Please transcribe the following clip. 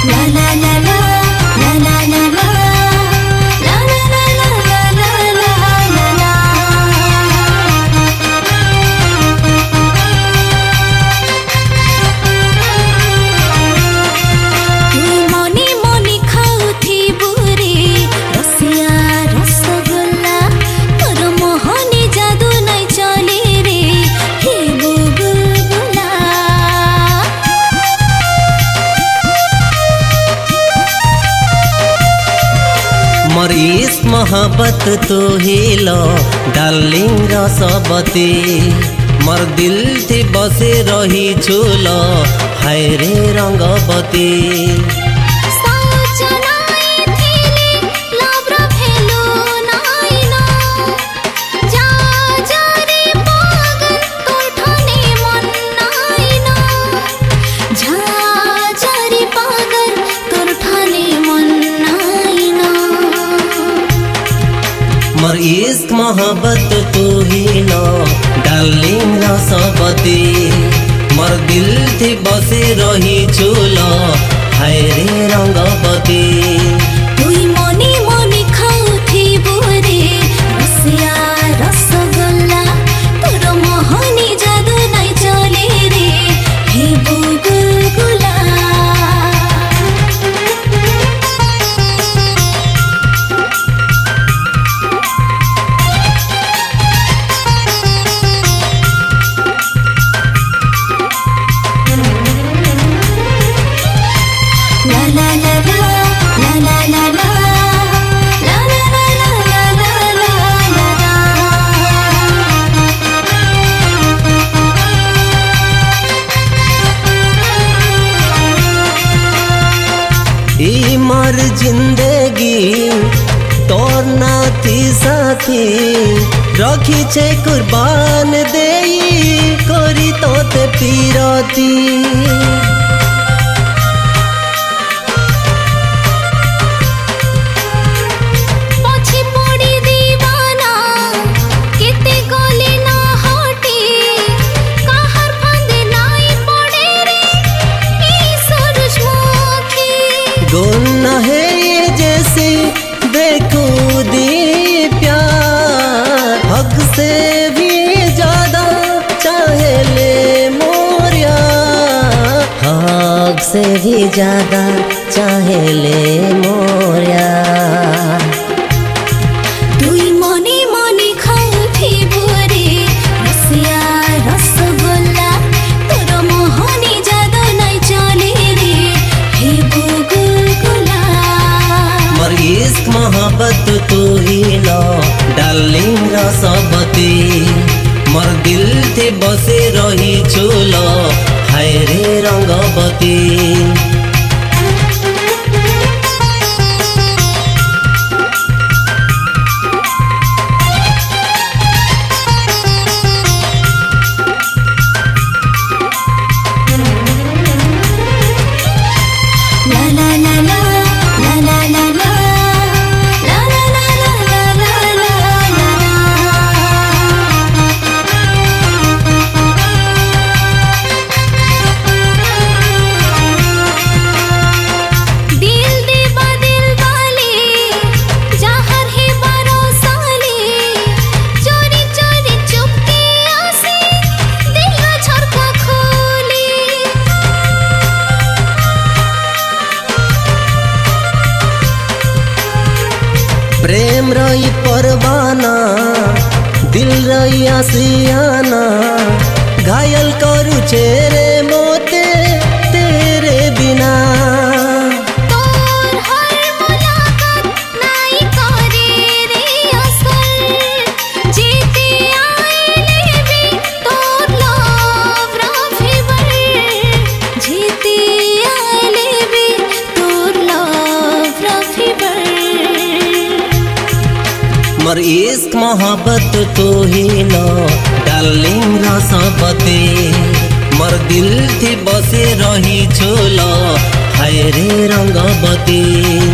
La la la la, la la la la, la la la la la la la la. तू मनी मनी खाउथी बुरी रसिया रसगोल्ला तोर मोहनी जादू नै चली रे हे बुलबुला। मोर इस मोहब्बत तो हिलो डार्लिंग रसवती मोर दिल थी बसे रही छुलो हाय रे रंगवती। मोर इश्क मोहब्बत तू ही लो डार्लिंग रसवती मोर दिल थी बसे रही छुलो हाय रे रंगवती। तुई मनी मनी खाउथी बुरे रसिया रसगोल्ला तोर मोहनी जादू नै चले रे हे बुलबुला। La la la la, la la la la, la la la la la la la la. ई मोर जिंदगी तोर नाती साथी रखी छे कुर्बान देई करी तोते पीरती। गुना है ये जैसे बेखुदी प्यार हक से भी ज्यादा चाहे ले मोरिया हक से भी ज्यादा चाहे ले मोरिया। तुई मनी मनी खाउथी बुरे रसिया रसगोल्ला तोर मोहनी जादू नै चले रे हे बुलबुला। मोर इश्क मोहब्बत तू ही लो डार्लिंग रसवती मोर दिल थी बसे रही छुलो हाय रे Rangabati. La la la la, la la la la, la la la la la la la la. दिल दीवा दिल वाली जहर है बरसाली चोरी चोरी चुपके आसी दिल झरका खोली। प्रेम रही परवाना दिल रही आसियाना घायल करू चेरे मोते तेरे बिना। तोर हर मुलाकात नाई करे रे असर जीते आइले भी तोर लव रफीवर जीते आइले भी तोर लव रफीवर। मोर इश्क मोहब्बत तू ही लो डार्लिंग रसवती मोर दिल थी बसे रही छुलो हाय रे रंगवती।